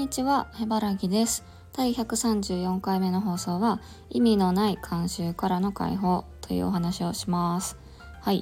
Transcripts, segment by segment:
ちは、へばらぎです。第134回目の放送は、意味のない慣習からの解放というお話をします。はい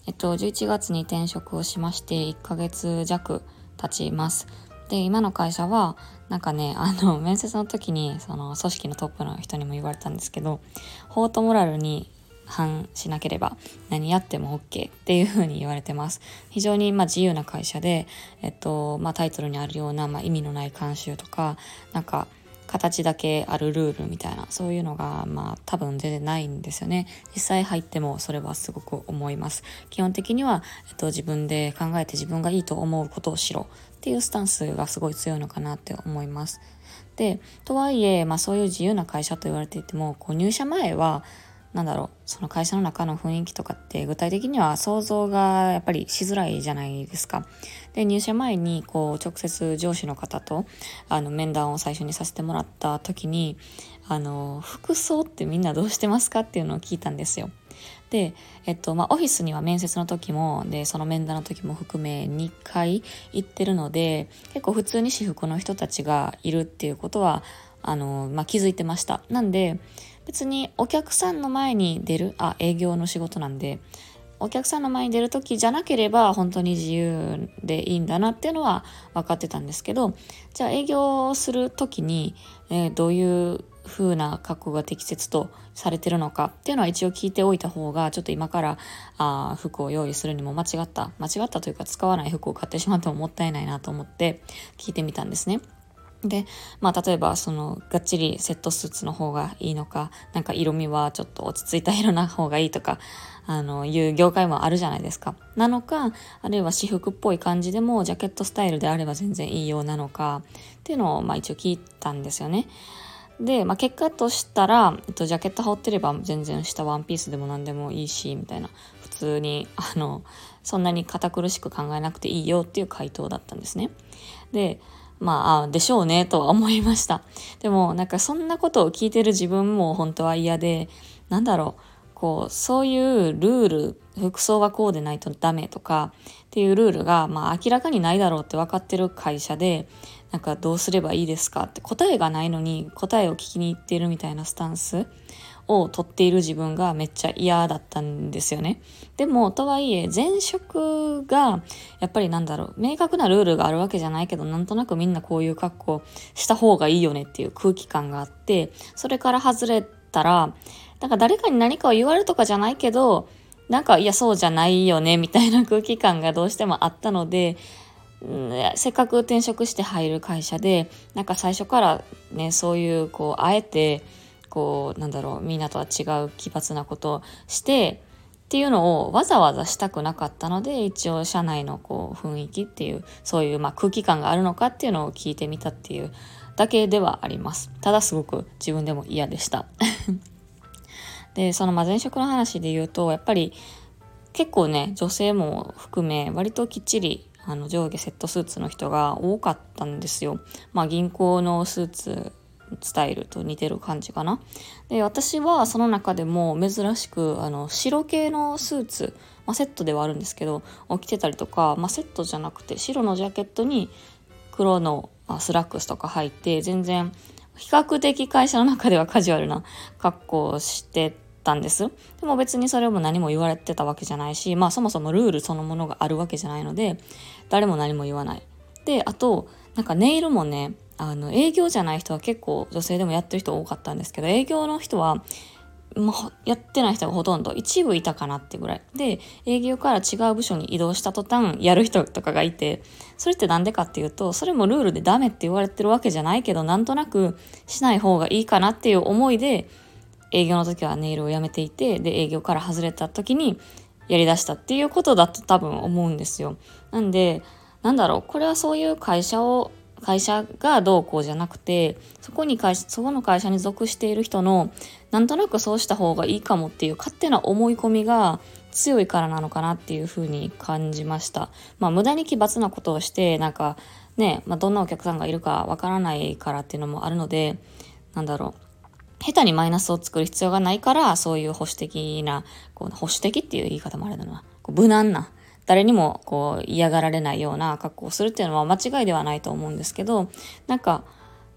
。11月に転職をしまして、1ヶ月弱経ちます。で、今の会社は、面接の時に、その組織のトップの人にも言われたんですけど、法とモラルに反しなければ何やっても OK っていう風に言われてます。非常に自由な会社で、タイトルにあるような、意味のない慣習とか、形だけあるルールみたいな、そういうのが多分全然ないんですよね。実際入ってもそれはすごく思います。基本的には、自分で考えて自分がいいと思うことをしろっていうスタンスがすごい強いのかなって思います。で、とはいえ、そういう自由な会社と言われていても、入社前はその会社の中の雰囲気とかって具体的には想像がやっぱりしづらいじゃないですか。で、入社前に直接上司の方と面談を最初にさせてもらった時に服装ってみんなどうしてますかっていうのを聞いたんですよ。で、オフィスには面接の時もでその面談の時も含め2回行ってるので、結構普通に私服の人たちがいるっていうことは気づいてました。なんで別にお客さんの前に出る営業の仕事なんで、お客さんの前に出る時じゃなければ本当に自由でいいんだなっていうのは分かってたんですけど、じゃあ営業する時に、どういう風な格好が適切とされてるのかっていうのは一応聞いておいた方が、ちょっと今から服を用意するにも間違ったというか、使わない服を買ってしまってももったいないなと思って聞いてみたんですね。で、例えばがっちりセットスーツの方がいいのか、色味はちょっと落ち着いた色な方がいいとか、いう業界もあるじゃないですか。なのか、あるいは私服っぽい感じでもジャケットスタイルであれば全然いいようなのかっていうのを一応聞いたんですよね。で、結果としたら、ジャケット羽織ってれば全然下ワンピースでも何でもいいし、みたいな。普通に、そんなに堅苦しく考えなくていいよっていう回答だったんですね。で、でしょうねとは思いました。でもそんなことを聞いてる自分も本当は嫌で、そういうルール、服装はこうでないとダメとかっていうルールが明らかにないだろうって分かってる会社で、どうすればいいですかって答えがないのに答えを聞きに行っているみたいなスタンスを取っている自分がめっちゃ嫌だったんですよね。でもとはいえ前職がやっぱり明確なルールがあるわけじゃないけど、なんとなくみんなこういう格好した方がいいよねっていう空気感があって、それから外れたら誰かに何かを言われるとかじゃないけど、いやそうじゃないよねみたいな空気感がどうしてもあったので、せっかく転職して入る会社で最初からね、そういうあえてみんなとは違う奇抜なことをしてっていうのをわざわざしたくなかったので、一応社内の雰囲気っていうそういう空気感があるのかっていうのを聞いてみたっていうだけではあります。ただすごく自分でも嫌でしたで、その前職の話で言うと、やっぱり結構ね、女性も含め割ときっちり上下セットスーツの人が多かったんですよ。銀行のスーツスタイルと似てる感じかな。で、私はその中でも珍しく白系のスーツ、セットではあるんですけど着てたりとか、セットじゃなくて白のジャケットに黒のスラックスとか履いて、全然比較的会社の中ではカジュアルな格好をしてたんです。でも別にそれも何も言われてたわけじゃないし、そもそもルールそのものがあるわけじゃないので誰も何も言わない。で、あとネイルもね、営業じゃない人は結構女性でもやってる人多かったんですけど、営業の人はやってない人がほとんど、一部いたかなってぐらいで、営業から違う部署に移動した途端やる人とかがいて、それってなんでかっていうと、それもルールでダメって言われてるわけじゃないけど、なんとなくしない方がいいかなっていう思いで営業の時はネイルをやめていて、で営業から外れた時にやりだしたっていうことだと多分思うんですよ。なんでこれはそういう会社がどうこうじゃなくて、そこの会社に属している人のなんとなくそうした方がいいかもっていう勝手な思い込みが強いからなのかなっていうふうに感じました。無駄に奇抜なことをしてどんなお客さんがいるかわからないからっていうのもあるので、下手にマイナスを作る必要がないから、そういう保守的な保守的っていう言い方もあれだな、無難な、誰にも嫌がられないような格好をするっていうのは間違いではないと思うんですけど、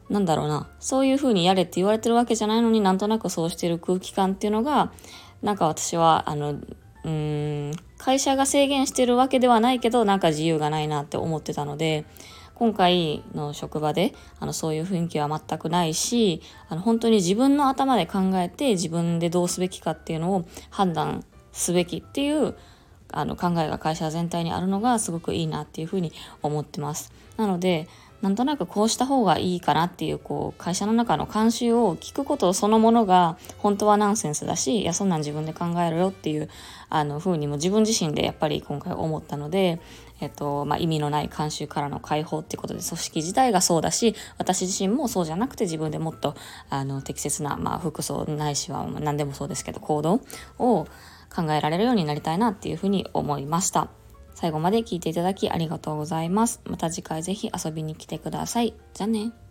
なんだろうな、そういう風にやれって言われてるわけじゃないのになんとなくそうしてる空気感っていうのが、なんか私は会社が制限してるわけではないけど、なんか自由がないなって思ってたので、今回の職場でそういう雰囲気は全くないし、本当に自分の頭で考えて自分でどうすべきかっていうのを判断すべきっていう考えが会社全体にあるのがすごくいいなっていうふうに思ってます。なので、なんとなくこうした方がいいかなっていう、会社の中の慣習を聞くことそのものが本当はナンセンスだし、いやそんなん自分で考えろよっていうふうにも自分自身でやっぱり今回思ったので、意味のない慣習からの解放っていうことで、組織自体がそうだし、私自身もそうじゃなくて自分でもっと適切な、服装ないしは何でもそうですけど行動を考えられるようになりたいなっていうふうに思いました。最後まで聞いていただきありがとうございます。また次回ぜひ遊びに来てください。じゃあね。